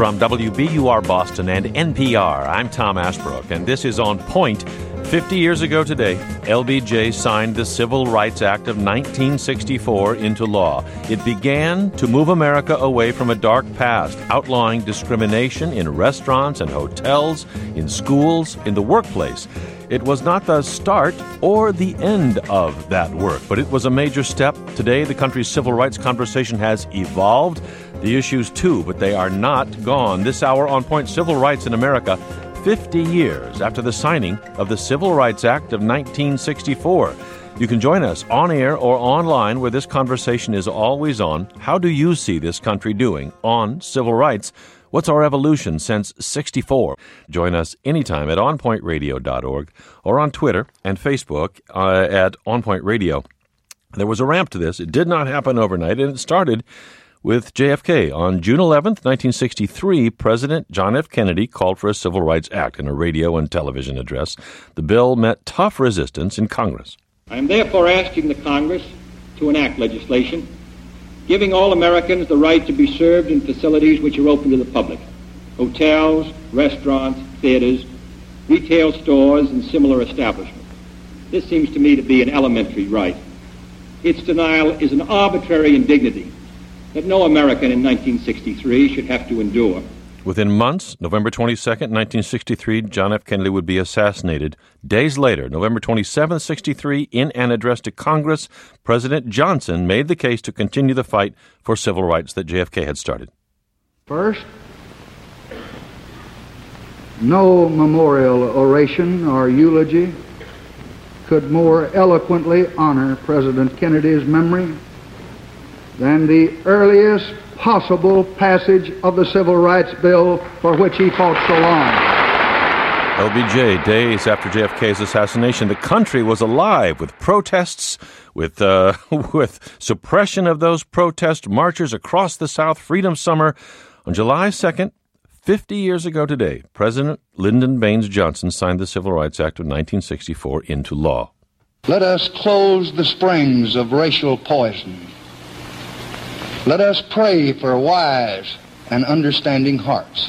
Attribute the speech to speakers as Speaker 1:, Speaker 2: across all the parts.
Speaker 1: From WBUR Boston and NPR, I'm Tom Ashbrook, and this is On Point. 50 years ago today, LBJ signed the Civil Rights Act of 1964 into law. It began to move America away from a dark past, outlawing discrimination in restaurants and hotels, in schools, in the workplace. It was not the start or the end of that work, but it was a major step. Today, the country's civil rights conversation has evolved. The issues, too, but they are not gone. This hour on Point, Civil Rights in America, 50 years after the signing of the Civil Rights Act of 1964. You can join us on air or online where this conversation is always on. How do you see this country doing on civil rights? What's our evolution since 64? Join us anytime at onpointradio.org or on Twitter and Facebook at onpointradio. There was a ramp to this. It did not happen overnight, and it started with JFK. On June 11th, 1963, President John F. Kennedy called for a Civil Rights Act in a radio and television address. The bill met tough resistance in Congress.
Speaker 2: I am therefore asking the Congress to enact legislation giving all Americans the right to be served in facilities which are open to the public: hotels, restaurants, theaters, retail stores, and similar establishments. This seems to me to be an elementary right. Its denial is an arbitrary indignity that no American in 1963 should have to endure.
Speaker 1: Within months, November 22nd, 1963, John F. Kennedy would be assassinated. Days later, November 27th, 63, in an address to Congress, President Johnson made the case to continue the fight for civil rights that JFK had started.
Speaker 3: First, no memorial oration or eulogy could more eloquently honor President Kennedy's memory than the earliest possible passage of the Civil Rights Bill for which he fought so long.
Speaker 1: LBJ, days after JFK's assassination, the country was alive with protests, with suppression of those protest marches across the South, Freedom Summer. On July 2nd, 50 years ago today, President Lyndon Baines Johnson signed the Civil Rights Act of 1964 into law.
Speaker 3: Let us close the springs of racial poison. Let us pray for wise and understanding hearts.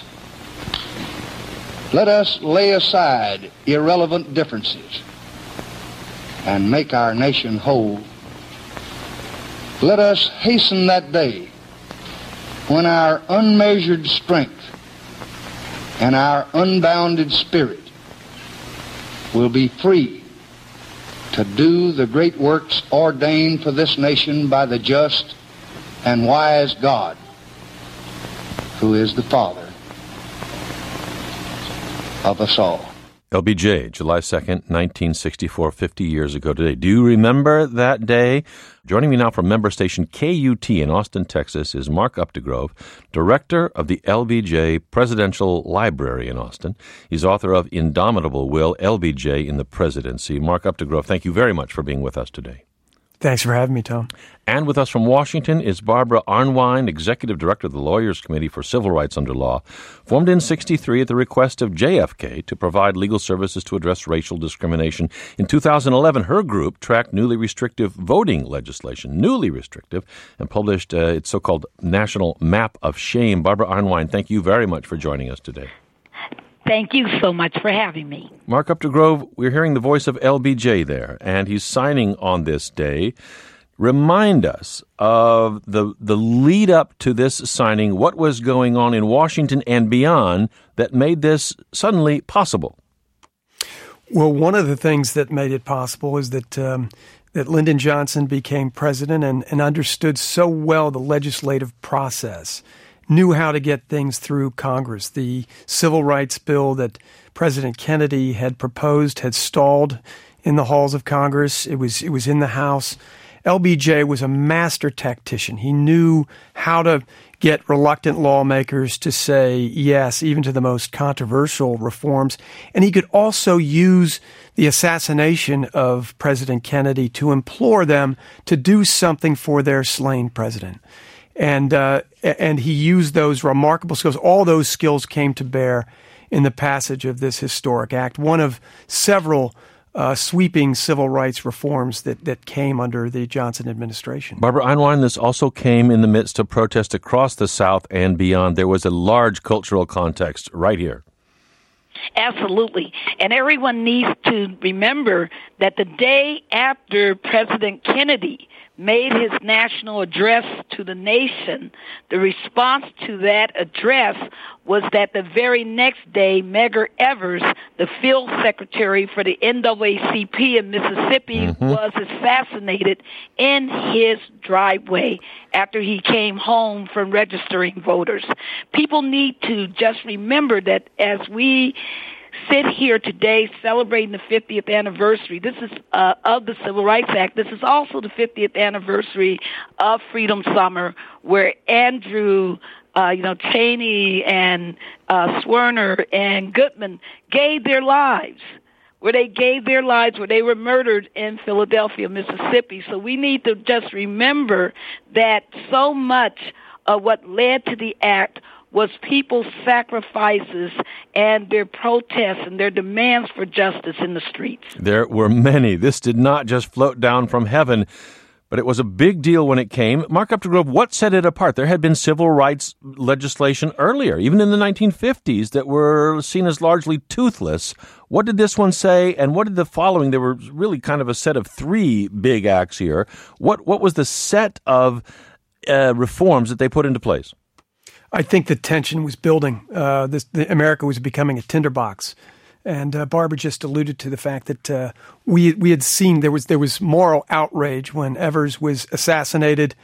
Speaker 3: Let us lay aside irrelevant differences and make our nation whole. Let us hasten that day when our unmeasured strength and our unbounded spirit will be free to do the great works ordained for this nation by the just and wise God, who is the Father of us all.
Speaker 1: LBJ, July 2nd, 1964, 50 years ago today. Do you remember that day? Joining me now from member station KUT in Austin, Texas, is Mark Updegrove, director of the LBJ Presidential Library in Austin. He's author of Indomitable Will, LBJ in the Presidency. Mark Updegrove, thank you very much for being with us today.
Speaker 4: Thanks for having me, Tom.
Speaker 1: And with us from Washington is Barbara Arnwine, Executive Director of the Lawyers Committee for Civil Rights Under Law, formed in 1963 at the request of JFK to provide legal services to address racial discrimination. In 2011, her group tracked newly restrictive voting legislation, and published its so-called National Map of Shame. Barbara Arnwine, thank you very much for joining us today.
Speaker 5: Thank you so much for having me.
Speaker 1: Mark Updegrove, we're hearing the voice of LBJ there, and he's signing on this day. Remind us of the lead up to this signing, what was going on in Washington and beyond that made this suddenly possible.
Speaker 4: Well, one of the things that made it possible is that Lyndon Johnson became president and understood so well the legislative process, knew how to get things through Congress. The civil rights bill that President Kennedy had proposed had stalled in the halls of Congress. It was in the House. LBJ was a master tactician. He knew how to get reluctant lawmakers to say yes, even to the most controversial reforms. And he could also use the assassination of President Kennedy to implore them to do something for their slain president. And he used those remarkable skills. All those skills came to bear in the passage of this historic act, one of several sweeping civil rights reforms that came under the Johnson administration.
Speaker 1: Barbara Einwine, this also came in the midst of protests across the South and beyond. There was a large cultural context right here.
Speaker 5: Absolutely. And everyone needs to remember that the day after President Kennedy made his national address to the nation, the response to that address was that the very next day, Medgar Evers, the field secretary for the NAACP in Mississippi, was assassinated in his driveway after he came home from registering voters. People need to just remember that as we sit here today celebrating the 50th anniversary. This is of the Civil Rights Act. This is also the 50th anniversary of Freedom Summer, where Andrew Chaney and Swerner and Goodman gave their lives, where they were murdered in Philadelphia, Mississippi. So we need to just remember that so much of what led to the act was people's sacrifices and their protests and their demands for justice in the streets.
Speaker 1: There were many. This did not just float down from heaven, but it was a big deal when it came. Mark Updegrove, what set it apart? There had been civil rights legislation earlier, even in the 1950s, that were seen as largely toothless. What did this one say, and what did the following? There were really kind of a set of three big acts here. What was the set of reforms that they put into place?
Speaker 4: I think the tension was building. America was becoming a tinderbox, and Barbara just alluded to the fact that we had seen there was moral outrage when Evers was assassinated.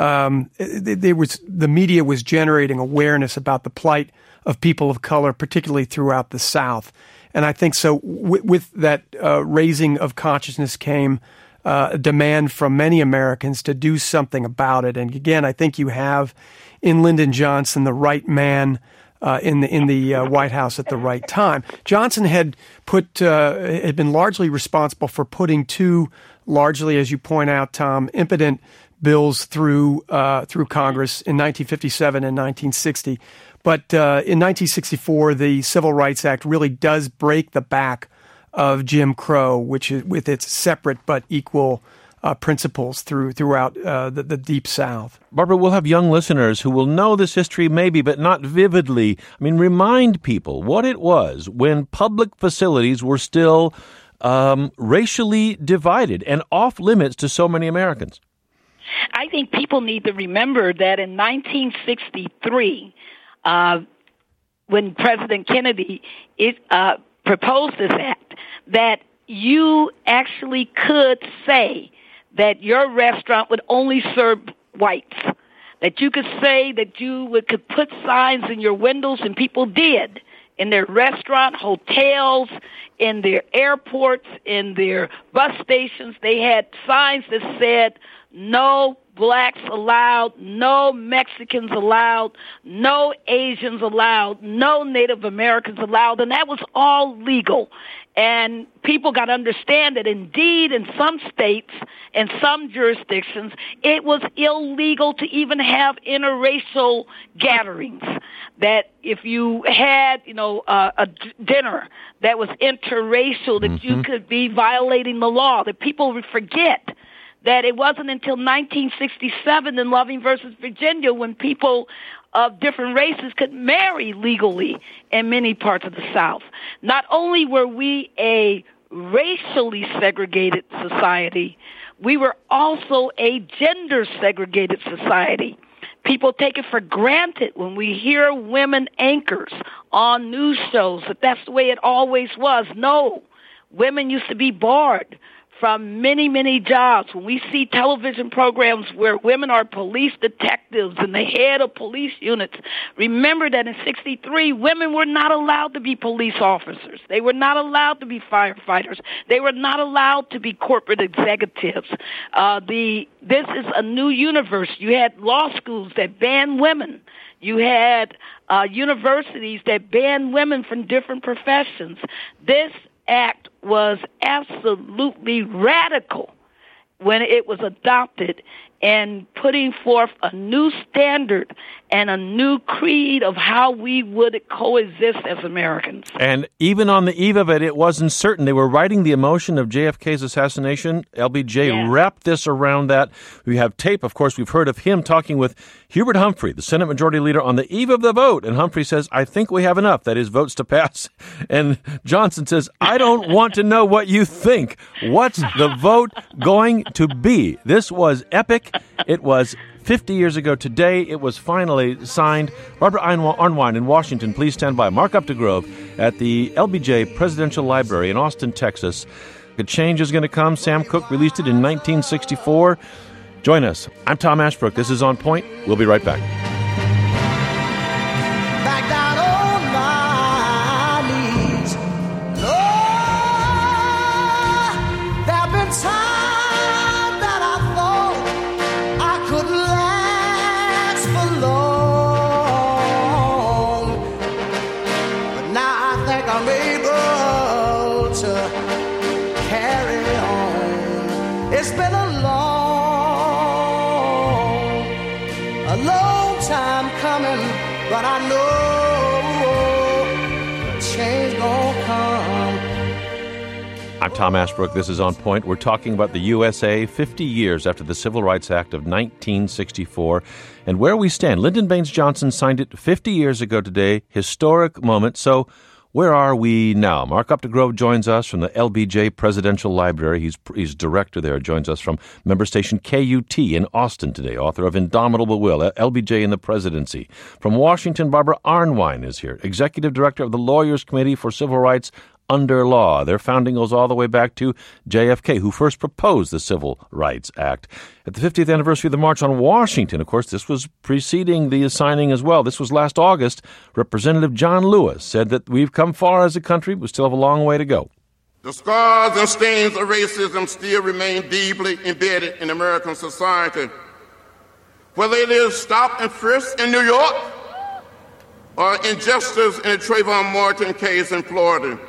Speaker 4: The media was generating awareness about the plight of people of color, particularly throughout the South, and I think so. With that raising of consciousness came a demand from many Americans to do something about it. And again, I think you have in Lyndon Johnson the right man in the White House at the right time. Johnson had been largely responsible for putting two largely, as you point out, Tom, impotent bills through Congress in 1957 and 1960. But in 1964, the Civil Rights Act really does break the back of Jim Crow, which is with its separate but equal principles throughout the Deep South.
Speaker 1: Barbara, we'll have young listeners who will know this history maybe, but not vividly. I mean, remind people what it was when public facilities were still racially divided and off limits to so many Americans.
Speaker 5: I think people need to remember that in 1963, when President Kennedy proposed this act, that you actually could say that your restaurant would only serve whites, that you could say that you could put signs in your windows, and people did, in their restaurant, hotels, in their airports, in their bus stations. They had signs that said, no blacks allowed, no Mexicans allowed, no Asians allowed, no Native Americans allowed, and that was all legal. And people got to understand that indeed in some states and some jurisdictions, it was illegal to even have interracial gatherings. That if you had, a dinner that was interracial, that you could be violating the law, that people would forget that it wasn't until 1967 in Loving versus Virginia when people of different races could marry legally in many parts of the South. Not only were we a racially segregated society, we were also a gender-segregated society. People take it for granted when we hear women anchors on news shows that that's the way it always was. No, women used to be barred from many, many jobs. When we see television programs where women are police detectives and the head of police units, remember that in 1963, women were not allowed to be police officers. They were not allowed to be firefighters. They were not allowed to be corporate executives. This is a new universe. You had law schools that banned women. You had universities that banned women from different professions. This act was absolutely radical when it was adopted, and putting forth a new standard and a new creed of how we would coexist as Americans.
Speaker 1: And even on the eve of it, it wasn't certain. They were riding the emotion of JFK's assassination. LBJ wrapped this around that. We have tape, of course, we've heard of him talking with Hubert Humphrey, the Senate Majority Leader, on the eve of the vote. And Humphrey says, I think we have enough, that is, votes to pass. And Johnson says, I don't want to know what you think. What's the vote going to be? This was epic. It was 50 years ago today. It was finally signed. Barbara Arnwine in Washington, please stand by. Mark Updegrove at the LBJ Presidential Library in Austin, Texas. The change is going to come. Sam Cooke released it in 1964. Join us. I'm Tom Ashbrook. This is On Point. We'll be right back.
Speaker 6: Back down on my knees. Lord, there have been times that I thought I couldn't last for long. But now I think I'm able to carry on. It's been a long time coming, but I know change gonna come.
Speaker 1: I'm Tom Ashbrook. This is On Point. We're talking about the USA 50 years after the Civil Rights Act of 1964 and where we stand. Lyndon Baines Johnson signed it 50 years ago today. Historic moment. So where are we now? Mark Updegrove joins us from the LBJ Presidential Library. He's director there. Joins us from member station KUT in Austin today, author of Indomitable Will, LBJ in the Presidency. From Washington, Barbara Arnwine is here, executive director of the Lawyers Committee for Civil Rights under Law. Their founding goes all the way back to JFK, who first proposed the Civil Rights Act. At the 50th anniversary of the March on Washington, of course, this was preceding the signing as well. This was last August. Representative John Lewis said that we've come far as a country, but still have a long way to go.
Speaker 7: The scars and stains of racism still remain deeply embedded in American society. Whether it is stop and frisk in New York or injustice in the Trayvon Martin case in Florida.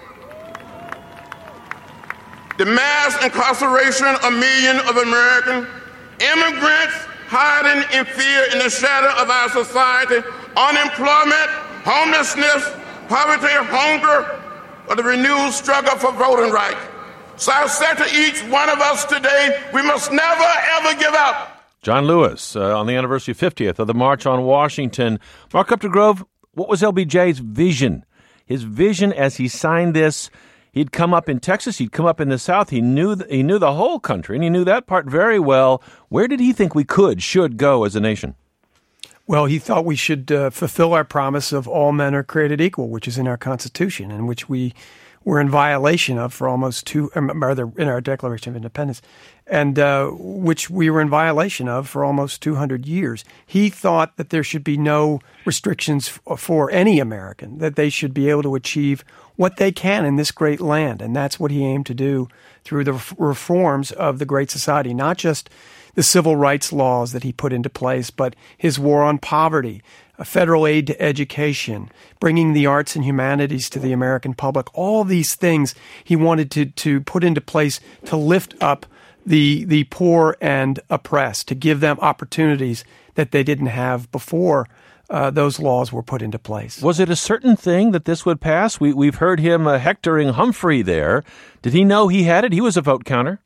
Speaker 7: The mass incarceration of millions of American immigrants hiding in fear in the shadow of our society, unemployment, homelessness, poverty, hunger, or the renewed struggle for voting rights. So I said to each one of us today, we must never, ever give up.
Speaker 1: John Lewis, on the anniversary 50th of the March on Washington. Mark Updegrove, what was LBJ's vision? His vision as he signed this. He'd come up in Texas. He'd come up in the South. He knew the whole country, and he knew that part very well. Where did he think we should go as a nation?
Speaker 4: Well, he thought we should fulfill our promise of all men are created equal, which is in our Constitution, and which we were in violation of for almost in our Declaration of Independence, and which we were in violation of for almost 200 years. He thought that there should be no restrictions for any American, that they should be able to achieve what they can in this great land. And that's what he aimed to do through the reforms of the Great Society, not just the civil rights laws that he put into place, but his war on poverty, federal aid to education, bringing the arts and humanities to the American public. All these things he wanted to put into place to lift up the poor and oppressed, to give them opportunities that they didn't have before those laws were put into place.
Speaker 1: Was it a certain thing that this would pass? We've heard him hectoring Humphrey there. Did he know he had it? He was a vote counter.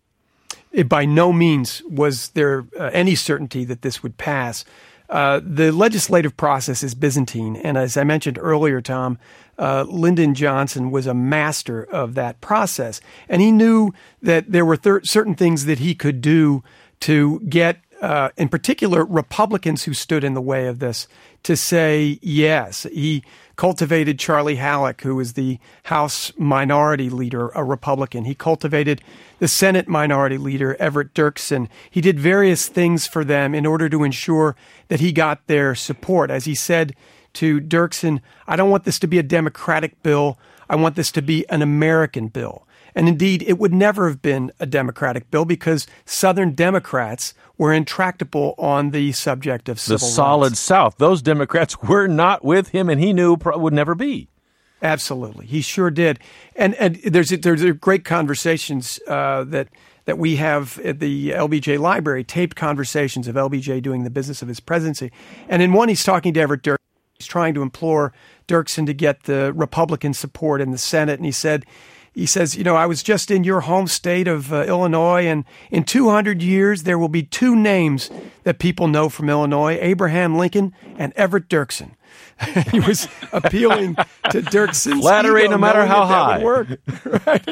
Speaker 4: By no means was there any certainty that this would pass. The legislative process is Byzantine, and as I mentioned earlier, Tom, Lyndon Johnson was a master of that process, and he knew that there were certain things that he could do to get, in particular, Republicans who stood in the way of this to say yes. He cultivated Charlie Halleck, who was the House Minority Leader, a Republican. He cultivated the Senate Minority Leader, Everett Dirksen. He did various things for them in order to ensure that he got their support. As he said to Dirksen, I don't want this to be a Democratic bill. I want this to be an American bill. And indeed, it would never have been a Democratic bill because Southern Democrats were intractable on the subject of civil rights.
Speaker 1: The solid South. Those Democrats were not with him, and he knew would never be. Absolutely.
Speaker 4: He sure did. And there's great conversations that that we have at the LBJ Library, taped conversations of LBJ doing the business of his presidency. And in one, he's talking to Everett Dirksen. He's trying to implore Dirksen to get the Republican support in the Senate. And he says, I was just in your home state of Illinois, and in 200 years, there will be two names that people know from Illinois, Abraham Lincoln and Everett Dirksen. He was appealing to Dirksen's
Speaker 1: flattery,
Speaker 4: ego,
Speaker 1: no matter how
Speaker 4: that
Speaker 1: high.
Speaker 4: would work. Right,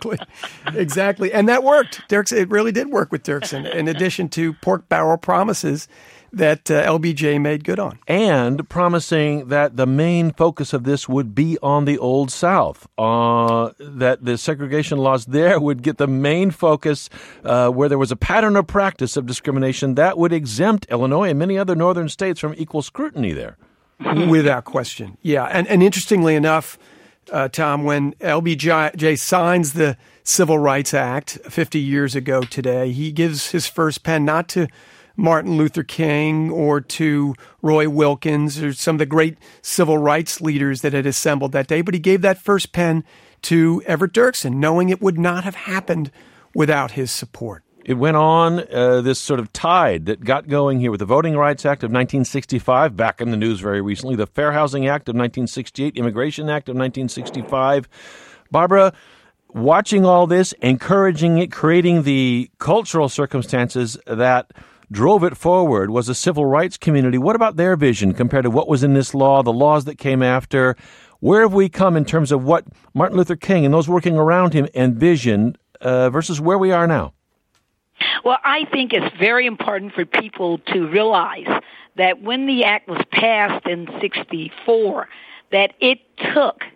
Speaker 4: exactly. And that worked. It really did work with Dirksen, in addition to pork barrel promises that LBJ made good on.
Speaker 1: And promising that the main focus of this would be on the Old South, that the segregation laws there would get the main focus where there was a pattern or practice of discrimination that would exempt Illinois and many other northern states from equal scrutiny there.
Speaker 4: Without question. Yeah. And interestingly enough, Tom, when LBJ signs the Civil Rights Act 50 years ago today, he gives his first pen not to Martin Luther King or to Roy Wilkins or some of the great civil rights leaders that had assembled that day, but he gave that first pen to Everett Dirksen, knowing it would not have happened without his support.
Speaker 1: It went on, this sort of tide that got going here with the Voting Rights Act of 1965, back in the news very recently, the Fair Housing Act of 1968, Immigration Act of 1965. Barbara, watching all this, encouraging it, creating the cultural circumstances that drove it forward was a civil rights community. What about their vision compared to what was in this law, the laws that came after? Where have we come in terms of what Martin Luther King and those working around him envisioned versus where we are now?
Speaker 5: Well, I think it's very important for people to realize that when the act was passed in 64, that it took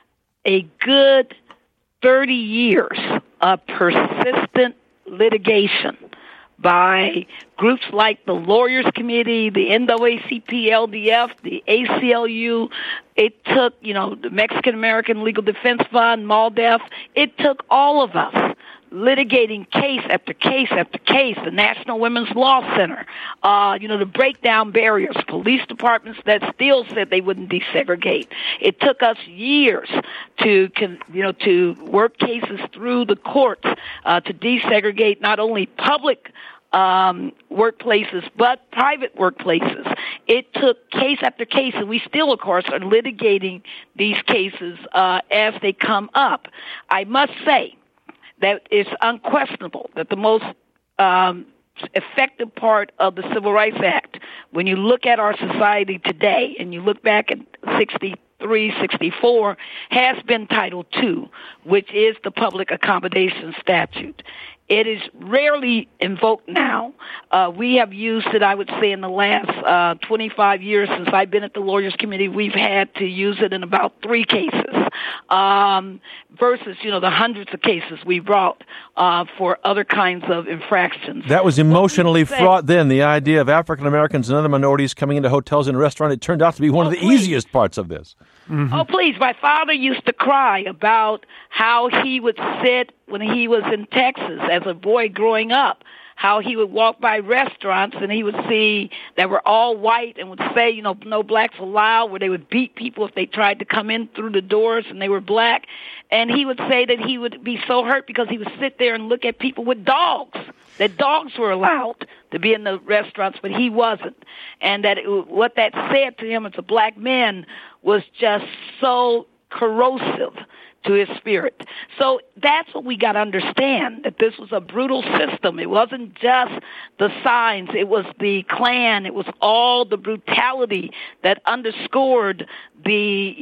Speaker 5: a good 30 years of persistent litigation by groups like the Lawyers Committee, the NAACP, LDF, the ACLU. It took, the Mexican American Legal Defense Fund, MALDEF. It took all of us litigating case after case after case, the National Women's Law Center, to break down barriers, police departments that still said they wouldn't desegregate. It took us years to work cases through the courts to desegregate not only public workplaces, but private workplaces. It took case after case, and we still, of course, are litigating these cases as they come up. I must say that it's unquestionable that the most effective part of the Civil Rights Act, when you look at our society today and you look back at 63, 64, has been Title II, which is the Public Accommodation Statute. It is rarely invoked now. We have used it, I would say, in the last 25 years since I've been at the Lawyers Committee. We've had to use it in about 3 cases versus, the hundreds of cases we brought for other kinds of infractions.
Speaker 1: That was emotionally fraught then, the idea of African Americans and other minorities coming into hotels and restaurants. It turned out to be one of the easiest parts of this.
Speaker 5: Mm-hmm. Oh, please. My father used to cry about how he would sit when he was in Texas as a boy growing up, how he would walk by restaurants and he would see that were all white and would say, no blacks allowed, where they would beat people if they tried to come in through the doors and they were black. And he would say that he would be so hurt because he would sit there and look at people with dogs, that dogs were allowed to be in the restaurants, but he wasn't. And that what that said to him as a black man was just so corrosive to his spirit. So that's what we got to understand, that this was a brutal system. It wasn't just the signs. It was the Klan. It was all the brutality that underscored the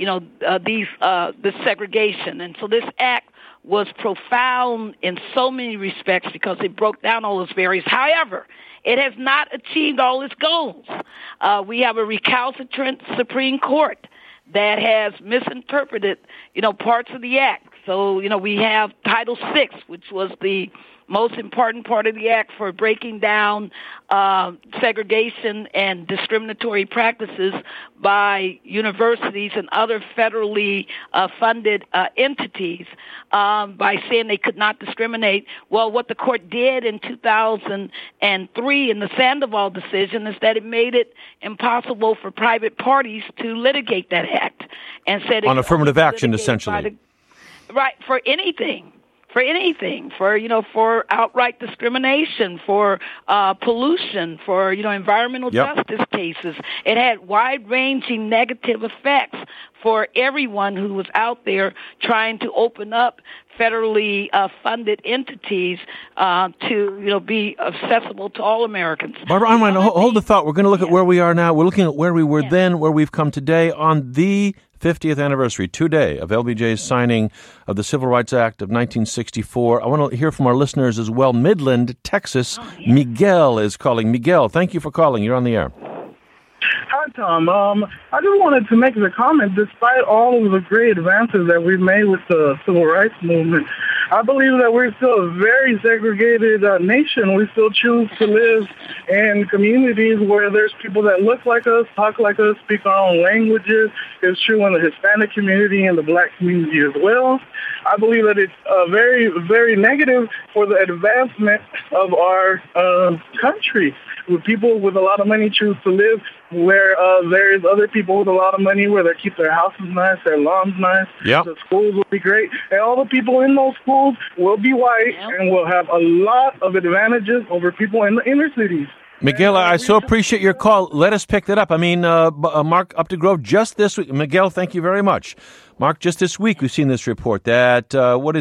Speaker 5: segregation. And so this act was profound in so many respects because it broke down all those barriers. However, it has not achieved all its goals. We have a recalcitrant Supreme Court that has misinterpreted, parts of the act. So, we have Title VI, which was the most important part of the act for breaking down segregation and discriminatory practices by universities and other federally funded entities by saying they could not discriminate. Well, what the court did in 2003 in the Sandoval decision is that it made it impossible for private parties to litigate that act and said
Speaker 1: on affirmative action, essentially.
Speaker 5: Right, for anything. for anything, for outright discrimination, for pollution, for, environmental justice cases. It had wide-ranging negative effects for everyone who was out there trying to open up federally funded entities to be accessible to all Americans.
Speaker 1: Barbara Arnwine, hold the thought. We're going to look at where we are now. We're looking at where we were then, where we've come today on the 50th anniversary today of LBJ's signing of the Civil Rights Act of 1964. I want to hear from our listeners as well. Midland, Texas. Miguel is calling. Miguel, thank you for calling. You're on the air.
Speaker 8: Hi, Tom. I just wanted to make the comment, despite all of the great advances that we've made with the civil rights movement, I believe that we're still a very segregated nation. We still choose to live in communities where there's people that look like us, talk like us, speak our own languages. It's true in the Hispanic community and the black community as well. I believe that it's very, very negative for the advancement of our country. With people with a lot of money choose to live where there's other people with a lot of money where they keep their houses nice, their lawns nice.
Speaker 1: Yep.
Speaker 8: The schools will be great. And all the people in those schools will be white and will have a lot of advantages over people in the inner cities.
Speaker 1: Miguel, I so appreciate your call. Let us pick that up. I mean, Mark Updegrove, just this week. Miguel, thank you very much. Mark, just this week we've seen this report that,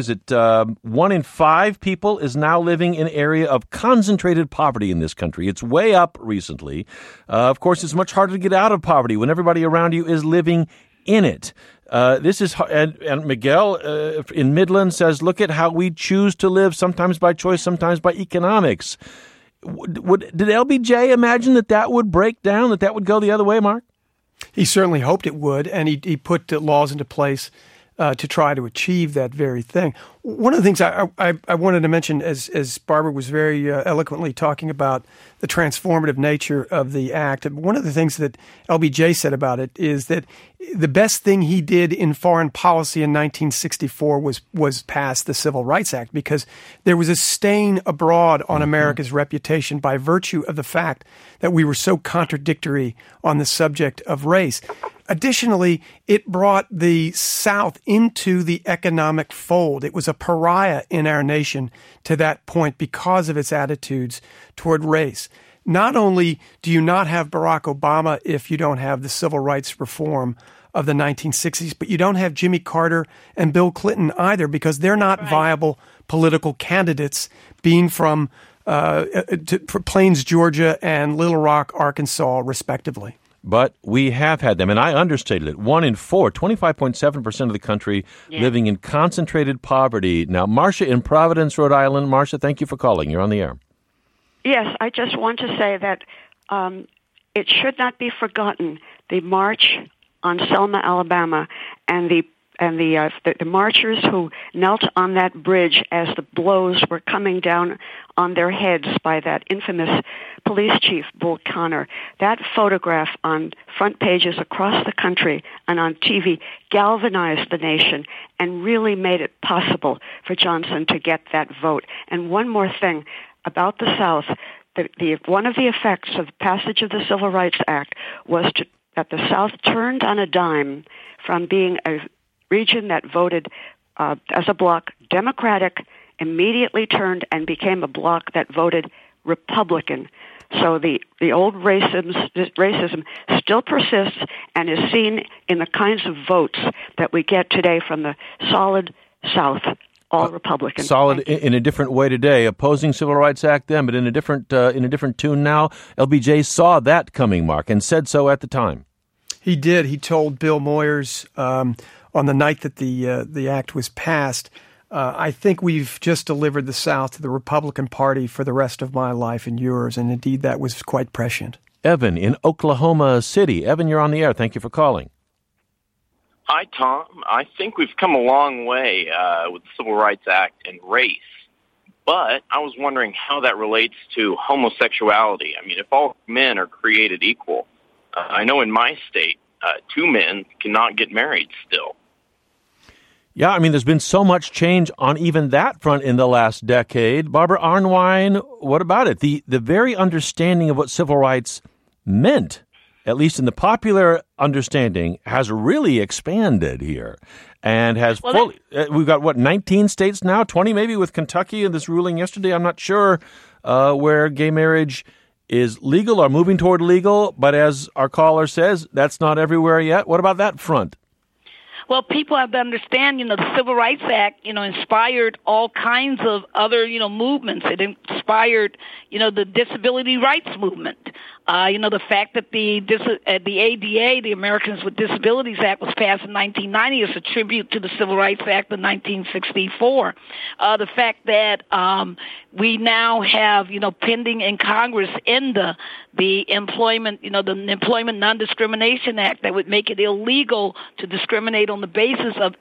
Speaker 1: 1 in 5 people is now living in an area of concentrated poverty in this country. It's way up recently. Of course, it's much harder to get out of poverty when everybody around you is living in it. This is, and Miguel in Midland says, look at how we choose to live, sometimes by choice, sometimes by economics. Did LBJ imagine that would break down, that would go the other way, Mark?
Speaker 4: He certainly hoped it would, and he put laws into place to try to achieve that very thing. One of the things I wanted to mention, as Barbara was very eloquently talking about the transformative nature of the act, one of the things that LBJ said about it is that the best thing he did in foreign policy in 1964 was pass the Civil Rights Act, because there was a stain abroad on America's reputation by virtue of the fact that we were so contradictory on the subject of race. Additionally, it brought the South into the economic fold. It was a pariah in our nation to that point because of its attitudes toward race. Not only do you not have Barack Obama if you don't have the civil rights reform of the 1960s, but you don't have Jimmy Carter and Bill Clinton either, because they're not viable political candidates, being from Plains, Georgia, and Little Rock, Arkansas, respectively.
Speaker 1: But we have had them, and I understated it. 1 in 4, 25.7% of the country living in concentrated poverty. Now, Marcia in Providence, Rhode Island. Marcia, thank you for calling. You're on the air.
Speaker 9: Yes, I just want to say that it should not be forgotten, the march on Selma, Alabama, and the marchers who knelt on that bridge as the blows were coming down on their heads by that infamous police chief, Bull Connor. That photograph on front pages across the country and on TV galvanized the nation and really made it possible for Johnson to get that vote. And one more thing about the South, one of the effects of the passage of the Civil Rights Act was that the South turned on a dime from being a region that voted as a bloc Democratic, immediately turned and became a bloc that voted Republican. So the old racism still persists and is seen in the kinds of votes that we get today from the solid South, all Republican.
Speaker 1: Solid in a different way today, opposing Civil Rights Act then, but in a different tune now. LBJ saw that coming, Mark, and said so at the time.
Speaker 4: He did. He told Bill Moyers on the night that the act was passed, I think we've just delivered the South to the Republican Party for the rest of my life and yours, and indeed that was quite prescient.
Speaker 1: Evan in Oklahoma City. Evan, you're on the air. Thank you for calling.
Speaker 10: Hi, Tom. I think we've come a long way with the Civil Rights Act and race, but I was wondering how that relates to homosexuality. I mean, if all men are created equal, I know in my state, 2 men cannot get married still.
Speaker 1: Yeah, I mean, there's been so much change on even that front in the last decade. Barbara Arnwine, what about it? The very understanding of what civil rights meant at least in the popular understanding, has really expanded here and has fully. We've got, 19 states now, 20 maybe with Kentucky and this ruling yesterday. I'm not sure where gay marriage is legal or moving toward legal, but as our caller says, that's not everywhere yet. What about that front?
Speaker 5: Well, people have to understand, the Civil Rights Act, inspired all kinds of other, movements. It inspired, the disability rights movement. The fact that the ADA, the Americans with Disabilities Act, was passed in 1990 is a tribute to the Civil Rights Act of 1964. The fact that we now have, pending in Congress in the employment, the Employment Non-Discrimination Act that would make it illegal to discriminate on the basis of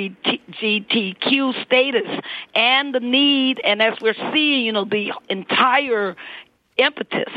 Speaker 5: LGBTQ status, and the need, and as we're seeing, the entire impetus,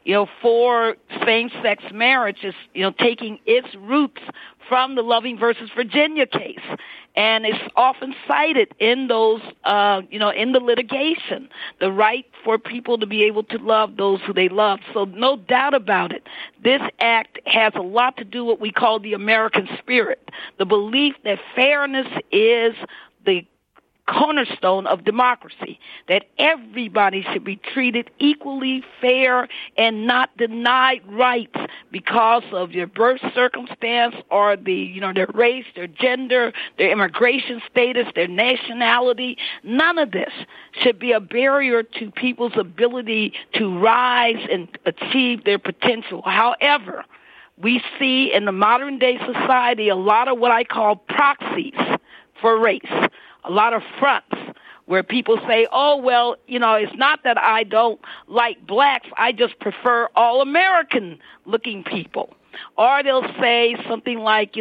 Speaker 5: for same-sex marriage is, taking its roots from the Loving versus Virginia case. And it's often cited in those, in the litigation, the right for people to be able to love those who they love. So no doubt about it, this act has a lot to do with what we call the American spirit, the belief that fairness is the cornerstone of democracy, that everybody should be treated equally fair and not denied rights because of their birth circumstance or their race, their gender, their immigration status, their nationality. None of this should be a barrier to people's ability to rise and achieve their potential. However, we see in the modern day society a lot of what I call proxies for race. A lot of fronts where people say, oh, well, it's not that I don't like blacks, I just prefer all American-looking people. Or they'll say something like,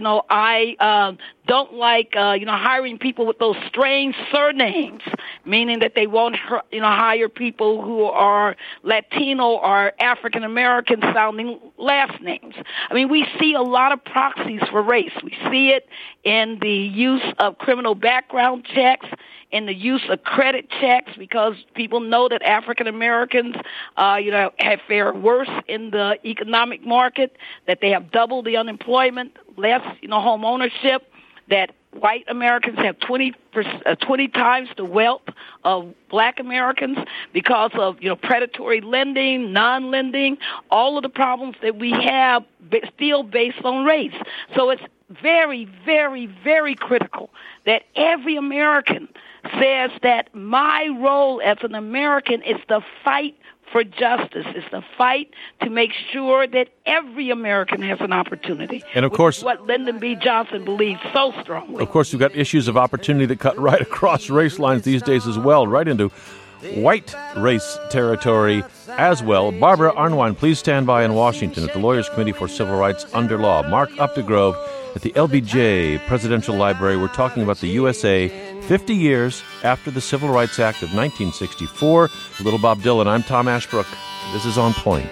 Speaker 5: I don't like, hiring people with those strange surnames, meaning that they won't, hire people who are Latino or African-American sounding last names. I mean, we see a lot of proxies for race. We see it in the use of criminal background checks, in the use of credit checks, because people know that African Americans, have fared worse in the economic market, that they have doubled the unemployment, less, home ownership, that white Americans have 20 times the wealth of black Americans because of, predatory lending, non-lending, all of the problems that we have still based on race. So it's very, very, very critical that every American says that my role as an American is to fight for justice, is the fight to make sure that every American has an opportunity.
Speaker 1: And of course,
Speaker 5: what Lyndon B. Johnson believes so strongly.
Speaker 1: Of course, you've got issues of opportunity that cut right across race lines these days as well, right into white race territory as well. Barbara Arnwine, please stand by in Washington at the Lawyers Committee for Civil Rights Under Law. Mark Updegrove at the LBJ Presidential Library. We're talking about the USA 50 years after the Civil Rights Act of 1964. Little Bob Dylan. I'm Tom Ashbrook. This is On Point.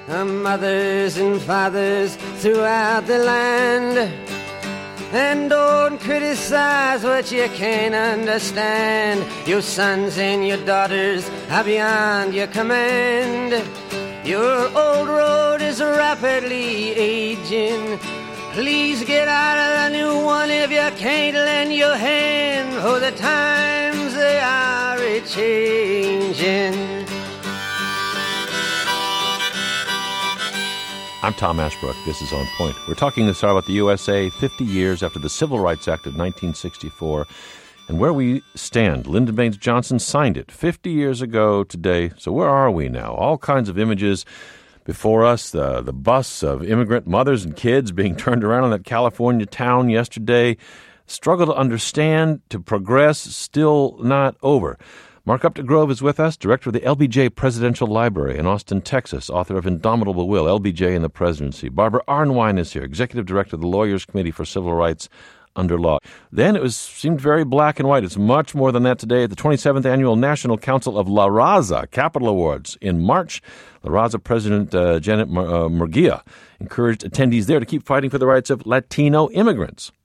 Speaker 6: Mothers and fathers throughout the land, and don't criticize what you can't understand. Your sons and your daughters are beyond your command. Your old road is rapidly aging. Please get out of the new one if you can't lend your hand, for the times they are a-changing.
Speaker 1: I'm Tom Ashbrook. This is On Point. We're talking this hour about the USA 50 years after the Civil Rights Act of 1964 and where we stand. Lyndon Baines Johnson signed it 50 years ago today. So where are we now? All kinds of images before us, the bus of immigrant mothers and kids being turned around in that California town yesterday. Struggle to understand, to progress, still not over. Mark Updegrove is with us, director of the LBJ Presidential Library in Austin, Texas, author of Indomitable Will, LBJ and the Presidency. Barbara Arnwine is here, executive director of the Lawyers Committee for Civil Rights Under Law. Then it seemed very black and white. It's much more than that today at the 27th Annual National Council of La Raza Capital Awards in March. La Raza President Janet Murguia encouraged attendees there to keep fighting for the rights of Latino immigrants.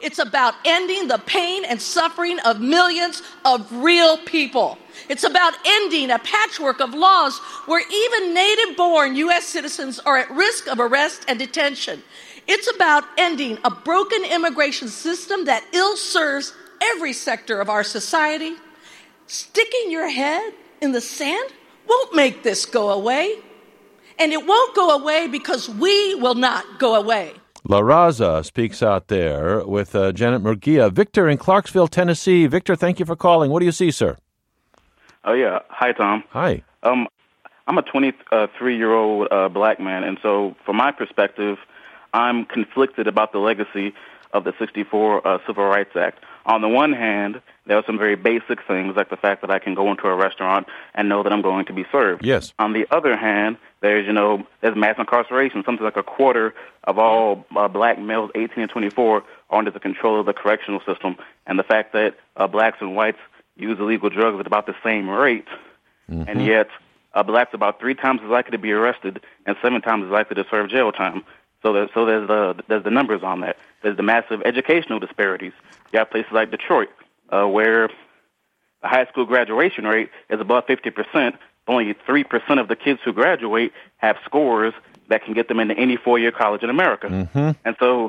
Speaker 11: It's about ending the pain and suffering of millions of real people. It's about ending a patchwork of laws where even native-born U.S. citizens are at risk of arrest and detention. It's about ending a broken immigration system that ill-serves every sector of our society. Sticking your head in the sand won't make this go away. And it won't go away because we will not go away.
Speaker 1: La Raza speaks out there with Janet Murguia. Victor in Clarksville, Tennessee. Victor, thank you for calling. What do you see, sir?
Speaker 12: Oh, yeah. Hi, Tom.
Speaker 1: Hi.
Speaker 12: I'm a 23-year-old black man, and so from my perspective, I'm conflicted about the legacy of the 64 Civil Rights Act. On the one hand, there are some very basic things, like the fact that I can go into a restaurant and know that I'm going to be served.
Speaker 1: Yes.
Speaker 12: On the other hand, there's mass incarceration. Something like a quarter of all black males 18 and 24 are under the control of the correctional system. And the fact that blacks and whites use illegal drugs at about the same rate, and yet blacks are about 3 times as likely to be arrested and 7 times as likely to serve jail time. So there's the numbers on that. There's the massive educational disparities. You have places like Detroit, where the high school graduation rate is above 50%. Only 3% of the kids who graduate have scores that can get them into any 4-year college in America. And so,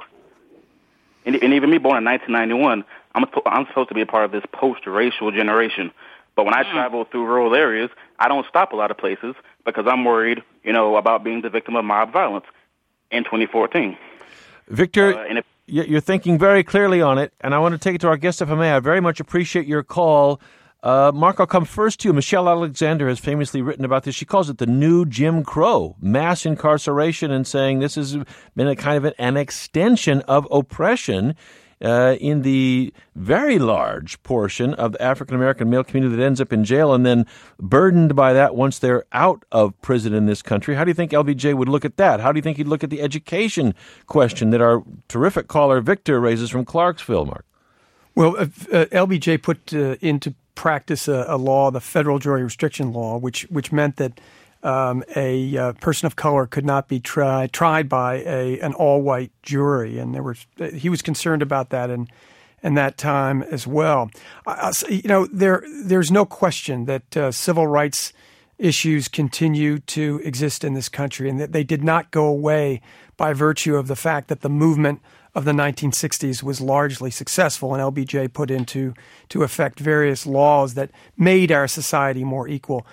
Speaker 12: and even me, born in 1991, I'm supposed to be a part of this post-racial generation. But when I travel through rural areas, I don't stop a lot of places because I'm worried, about being the victim of mob violence in 2014.
Speaker 1: Victor, you're thinking very clearly on it, and I want to take it to our guest, if I may. I very much appreciate your call. Mark, I'll come first to you. Michelle Alexander has famously written about this. She calls it the new Jim Crow, mass incarceration, and saying this has been a kind of an extension of oppression in the very large portion of the African-American male community that ends up in jail and then burdened by that once they're out of prison in this country. How do you think LBJ would look at that? How do you think he'd look at the education question that our terrific caller Victor raises from Clarksville, Mark?
Speaker 4: Well, LBJ put into practice a law, the federal jury restriction law, which meant that a person of color could not be tried by an all-white jury, and he was concerned about that in that time as well. There's no question that civil rights issues continue to exist in this country, and that they did not go away by virtue of the fact that the movement of the 1960s was largely successful, and LBJ put into effect various laws that made our society more equal.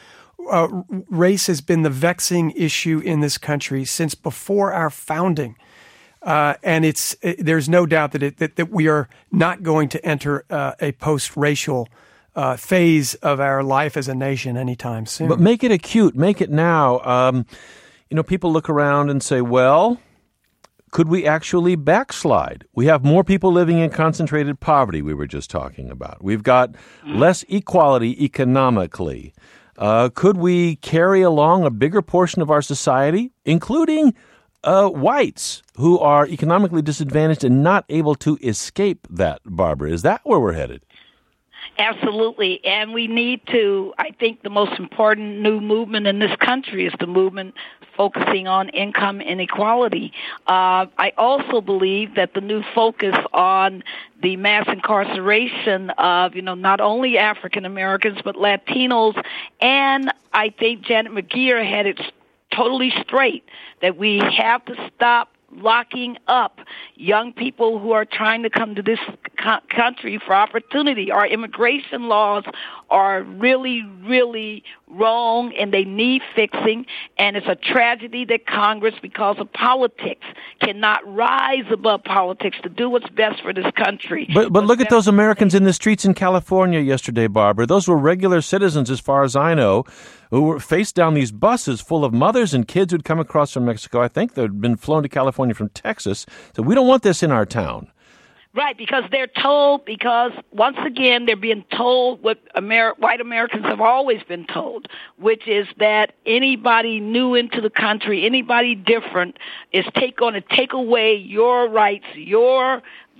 Speaker 4: Race has been the vexing issue in this country since before our founding, and there's no doubt that we are not going to enter a post-racial phase of our life as a nation anytime soon.
Speaker 1: But make it acute, make it now. People look around and say, well, could we actually backslide? We have more people living in concentrated poverty, we were just talking about. We've got less equality economically. Could we carry along a bigger portion of our society, including whites who are economically disadvantaged and not able to escape that, Barbara? Is that where we're headed?
Speaker 5: Absolutely. And we need to, I think the most important new movement in this country is the movement focusing on income inequality. I also believe that the new focus on the mass incarceration of, not only African Americans, but Latinos, and I think Janet Murguia had it totally straight that we have to stop locking up young people who are trying to come to this country for opportunity. Our immigration laws are really, really wrong, and they need fixing. And it's a tragedy that Congress, because of politics, cannot rise above politics to do what's best for this country.
Speaker 1: But look at those Americans in the streets in California yesterday, Barbara. Those were regular citizens, as far as I know, who were faced down these buses full of mothers and kids who'd come across from Mexico. I think they'd been flown to California from Texas. So we don't want this in our town.
Speaker 5: Right, because they're told, once again, they're being told what white Americans have always been told, which is that anybody new into the country, anybody different, is going to take away your rights, your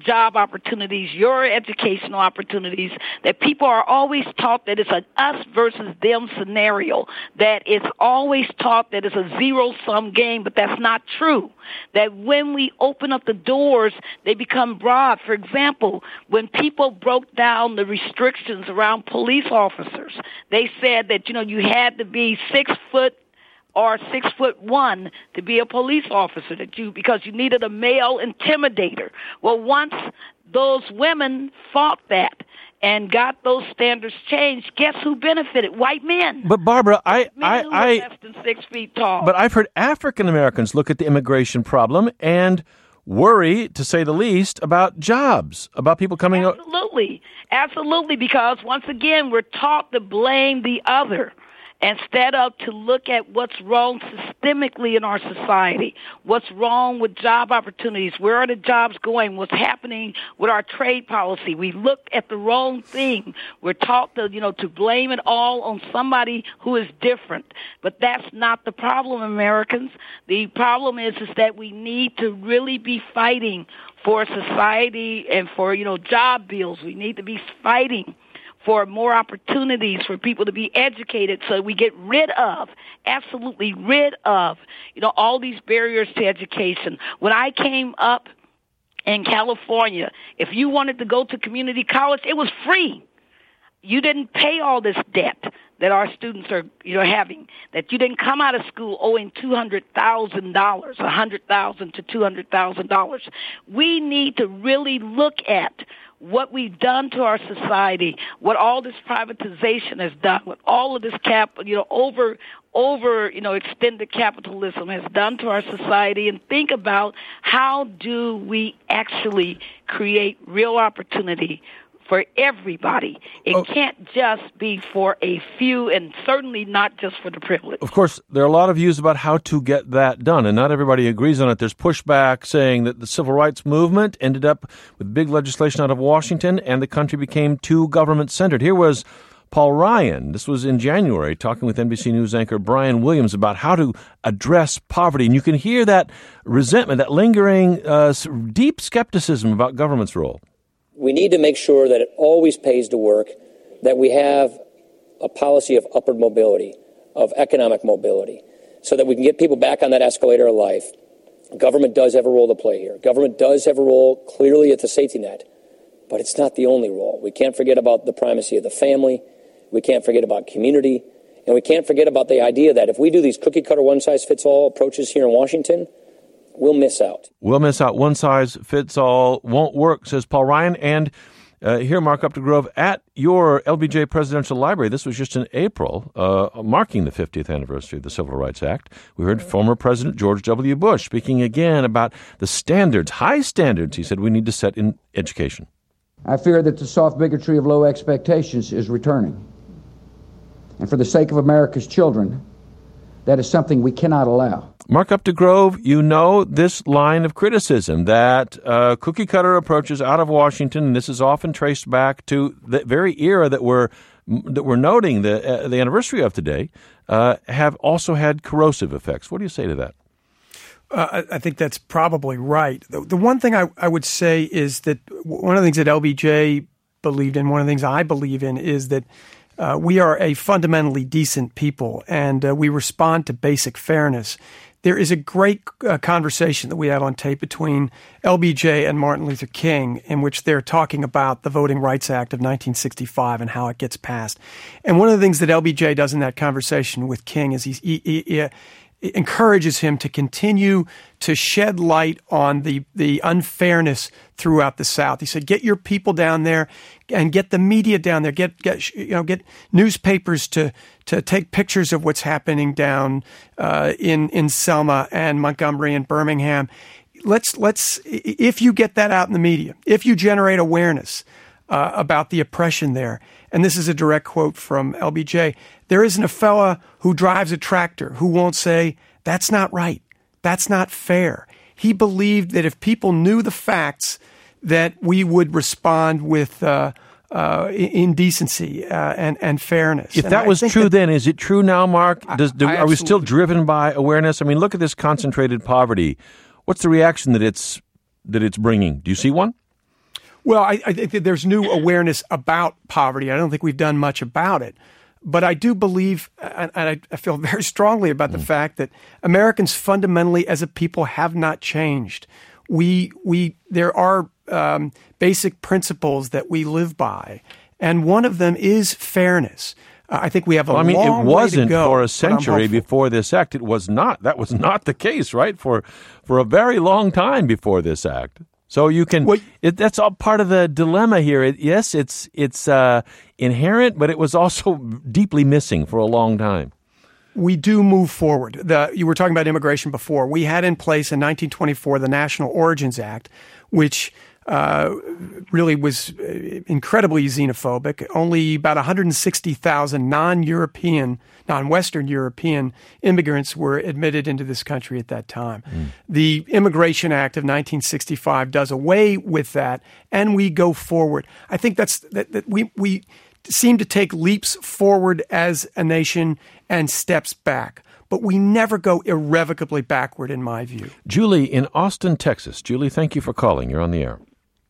Speaker 5: job opportunities, your educational opportunities, that people are always taught that it's an us versus them scenario, that it's always taught that it's a zero-sum game, but that's not true. That when we open up the doors, they become broad. For example, when people broke down the restrictions around police officers, they said that, you had to be 6 foot or 6'1" to be a police officer, because you needed a male intimidator. Well, once those women fought that and got those standards changed, guess who benefited? White men.
Speaker 1: But Barbara,
Speaker 5: men who were less than 6 feet tall.
Speaker 1: But I've heard African Americans look at the immigration problem and worry, to say the least, about jobs, about people coming out.
Speaker 5: Absolutely, because once again, we're taught to blame the other, instead of to look at what's wrong systemically in our society, what's wrong with job opportunities, where are the jobs going, what's happening with our trade policy. We look at the wrong thing. We're taught to blame it all on somebody who is different. But that's not the problem, Americans. The problem is that we need to really be fighting for society and for, job bills. We need to be fighting for more opportunities for people to be educated, so we get absolutely rid of, all these barriers to education. When I came up in California, if you wanted to go to community college, it was free. You didn't pay all this debt that our students are, having, that you didn't come out of school owing $200,000, $100,000 to $200,000. We need to really look at what we've done to our society, what all this privatization has done, what all of this extended capitalism has done to our society, and think about how do we actually create real opportunity for everybody. It can't just be for a few, and certainly not just for the privileged.
Speaker 1: Of course, there are a lot of views about how to get that done, and not everybody agrees on it. There's pushback saying that the civil rights movement ended up with big legislation out of Washington, and the country became too government-centered. Here was Paul Ryan, this was in January, talking with NBC News anchor Brian Williams about how to address poverty. And you can hear that resentment, that lingering, deep skepticism about government's role.
Speaker 13: We need to make sure that it always pays to work, that we have a policy of upward mobility, of economic mobility, so that we can get people back on that escalator of life. Government does have a role to play here. Government does have a role clearly at the safety net, but it's not the only role. We can't forget about the primacy of the family. We can't forget about community. And we can't forget about the idea that if we do these cookie-cutter one-size-fits-all approaches here in Washington, we'll miss out.
Speaker 1: We'll miss out. One size fits all won't work, says Paul Ryan. And here, Mark Updegrove, at your LBJ Presidential Library, this was just in April, marking the 50th anniversary of the Civil Rights Act. We heard former President George W. Bush speaking again about the standards, high standards, he said, we need to set in education.
Speaker 14: I fear that the soft bigotry of low expectations is returning. And for the sake of America's children, that is something we cannot allow.
Speaker 1: Mark Updegrove, you know this line of criticism that cookie-cutter approaches out of Washington, and this is often traced back to the very era that we're noting the anniversary of today, have also had corrosive effects. What do you say to that?
Speaker 4: I think that's probably right. The one thing I would say is that one of the things that LBJ believed in, one of the things I believe in, is that we are a fundamentally decent people, and we respond to basic fairness. There is a great conversation that we have on tape between LBJ and Martin Luther King, in which they're talking about the Voting Rights Act of 1965 and how it gets passed. And one of the things that LBJ does in that conversation with King is he encourages him to continue to shed light on the unfairness throughout the South. He said, get your people down there and get the media down there. Get newspapers to take pictures of what's happening down in Selma and Montgomery and Birmingham. Let's if you get that out in the media, if you generate awareness about the oppression there, and this is a direct quote from LBJ, there isn't a fella who drives a tractor who won't say, that's not right, that's not fair. He believed that if people knew the facts, that we would respond with indecency and fairness.
Speaker 1: If that was true then, is it true now, Mark? Are we still driven by awareness? I mean, look at this concentrated poverty. What's the reaction that it's bringing? Do you see one?
Speaker 4: Well, I think that there's new awareness about poverty. I don't think we've done much about it. But I do believe, and I feel very strongly about the fact that Americans fundamentally as a people have not changed. There are basic principles that we live by, and one of them is fairness. I think we have a long way to go.
Speaker 1: It wasn't for a century before this act. It was not. That was not the case, right? For a very long time before this act. So you can. That's all part of the dilemma here. Yes, it's inherent, but it was also deeply missing for a long time.
Speaker 4: We do move forward. You were talking about immigration before. We had in place in 1924 the National Origins Act, which really was incredibly xenophobic. Only about 160,000 non-Western European immigrants were admitted into this country at that time. The Immigration Act of 1965 does away with that, and we go forward. I think that we seem to take leaps forward as a nation and steps back. But we never go irrevocably backward, in my view.
Speaker 1: Julie in Austin, Texas. Julie, thank you for calling. You're on the air.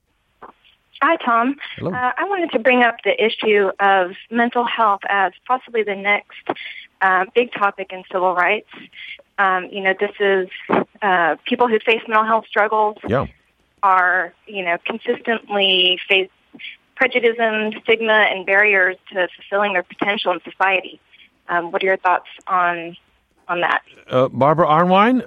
Speaker 15: Hi, Tom.
Speaker 1: Hello.
Speaker 15: I wanted to bring up the issue of mental health as possibly the next big topic in civil rights. This is people who face mental health struggles are, consistently face prejudice, stigma, and barriers to fulfilling their potential in society. What are your thoughts on that?
Speaker 1: Barbara Arnwine,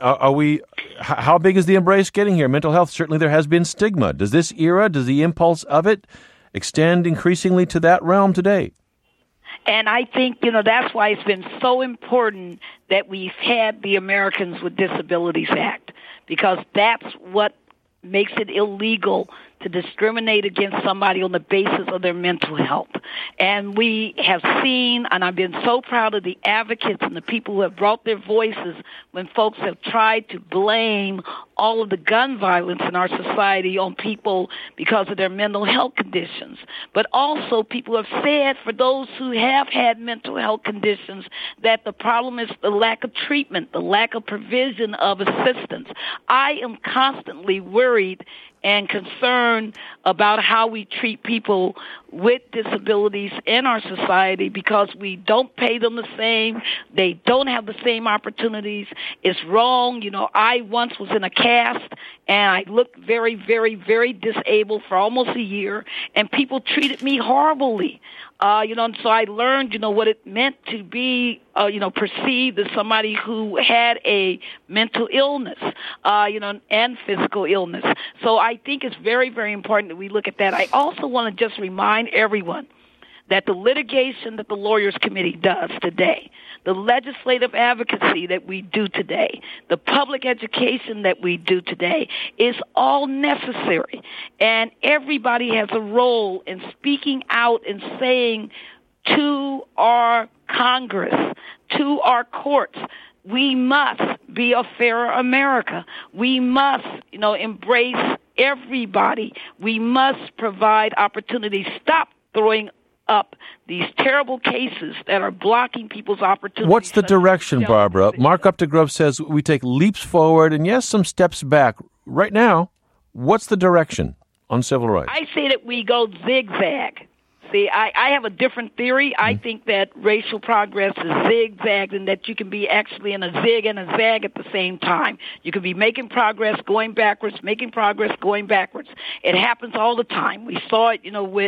Speaker 1: how big is the embrace getting here? Mental health, certainly there has been stigma. Does this era, does the impulse of it extend increasingly to that realm today?
Speaker 5: And I think, that's why it's been so important that we've had the Americans with Disabilities Act, because that's what makes it illegal to discriminate against somebody on the basis of their mental health. And we have seen, and I've been so proud of the advocates and the people who have brought their voices when folks have tried to blame all of the gun violence in our society on people because of their mental health conditions. But also people have said, for those who have had mental health conditions, that the problem is the lack of treatment, the lack of provision of assistance. I am constantly worried and concerned about how we treat people with disabilities in our society because we don't pay them the same. They don't have the same opportunities. It's wrong. I once was in a cast, and I looked very, very, very disabled for almost a year, and people treated me horribly. And so I learned, what it meant to be, perceived as somebody who had a mental illness, and physical illness. So I think it's very, very important that we look at that. I also want to just remind everyone that the litigation that the Lawyers Committee does today, the legislative advocacy that we do today, the public education that we do today is all necessary. And everybody has a role in speaking out and saying to our Congress, to our courts, we must be a fairer America. We must, embrace everybody. We must provide opportunities. Stop throwing up these terrible cases that are blocking people's opportunities.
Speaker 1: What's the direction, Barbara? Mark Updegrove says we take leaps forward and, yes, some steps back. Right now, what's the direction on civil rights?
Speaker 5: I say that we go zigzag. See, I have a different theory. I think that racial progress is zigzag and that you can be actually in a zig and a zag at the same time. You can be making progress, going backwards, making progress, going backwards. It happens all the time. We saw it, with,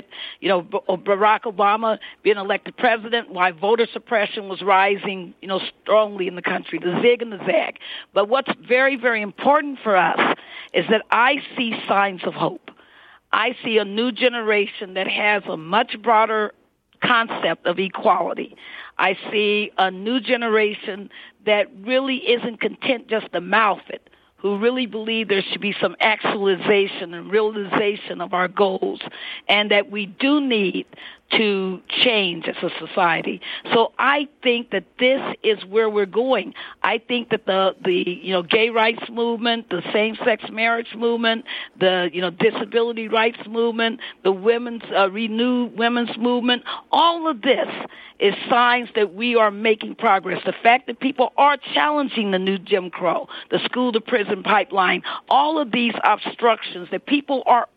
Speaker 5: Barack Obama being elected president, why voter suppression was rising, strongly in the country, the zig and the zag. But what's very, very important for us is that I see signs of hope. I see a new generation that has a much broader concept of equality. I see a new generation that really isn't content just to mouth it, who really believe there should be some actualization and realization of our goals, and that we do need to change as a society. So I think that this is where we're going. I think that the gay rights movement, the same-sex marriage movement, the disability rights movement, the renewed women's movement, all of this is signs that we are making progress. The fact that people are challenging the new Jim Crow, the school-to-prison pipeline, all of these obstructions, that people are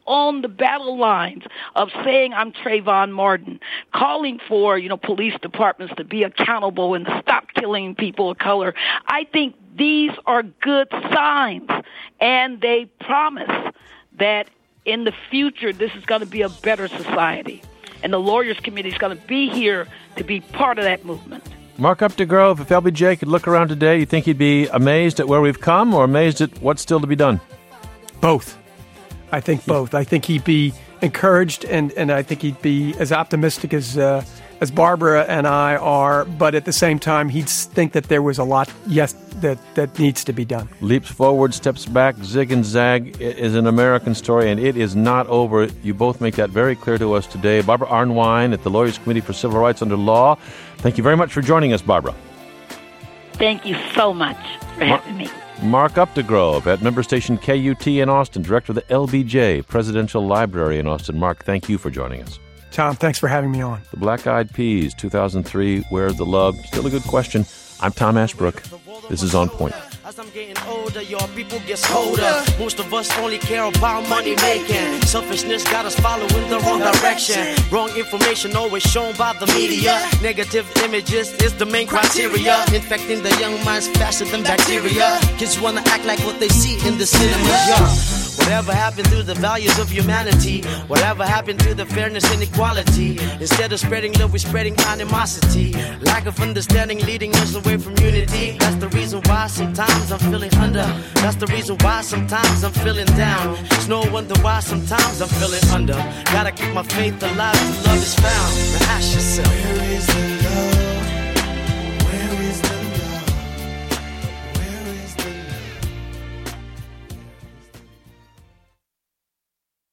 Speaker 5: on the battle lines of saying I'm Trayvon Martin, calling for, police departments to be accountable and to stop killing people of color. I think these are good signs, and they promise that in the future this is going to be a better society. And the Lawyers Committee is going to be here to be part of that movement.
Speaker 1: Mark Updegrove, if LBJ could look around today, you think he'd be amazed at where we've come or amazed at what's still to be done?
Speaker 4: Both. I think both. I think he'd be encouraged, and I think he'd be as optimistic as Barbara and I are, but at the same time, he'd think that there was a lot, that needs to be done. Leaps forward, steps back, zig and zag is an American story, and it is not over. You both make that very clear to us today. Barbara Arnwine at the Lawyers Committee for Civil Rights Under Law. Thank you very much for joining us, Barbara.
Speaker 5: Thank you so much for having me.
Speaker 1: Mark Updegrove at member station KUT in Austin, director of the LBJ Presidential Library in Austin. Mark, thank you for joining us.
Speaker 4: Tom, thanks for having me on.
Speaker 1: The Black Eyed Peas, 2003, Where's the Love? Still a good question. I'm Tom Ashbrook. This is On Point.
Speaker 16: As I'm getting older, your people get colder. Most of us only care about money making. Selfishness got us following the wrong direction. Wrong information always shown by the media. Negative images is the main criteria. Infecting the young minds faster than bacteria. Kids wanna act like what they see in the cinema. Whatever happened to the values of humanity? Whatever happened to the fairness and equality? Instead of spreading love, we're spreading animosity. Lack of understanding leading us away from unity. That's the reason why sometimes I'm feeling under. That's the reason why sometimes I'm feeling down. It's no wonder why sometimes I'm feeling under. Gotta keep my faith alive till love is found. Now ask yourself, where is the love?